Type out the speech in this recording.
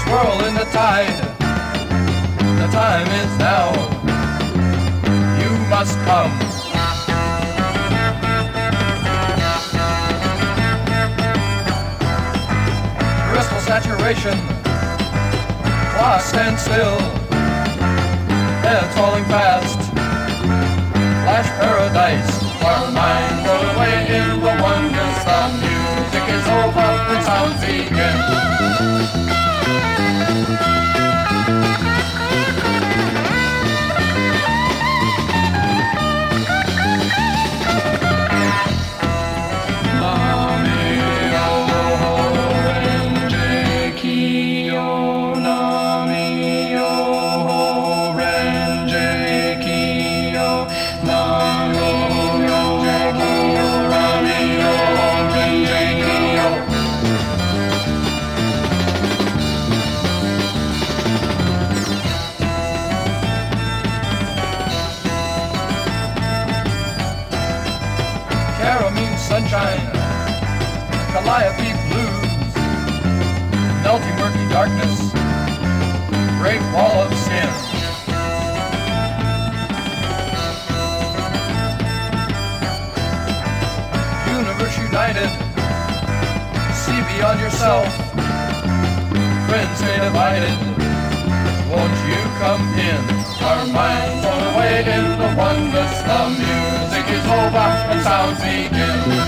swirl in the tide. The time is now. You must come. Crystal saturation. Clock stand still. Heads falling fast. Flash paradise. Our minds are away in the wonders. The music is over and sounds begin. Cara means sunshine, Calliope blues, melting murky darkness, great wall of sin. Universe united, see beyond yourself, friends stay divided, won't you come in? Our minds on the way in the wonders, the music is over and sounds begin.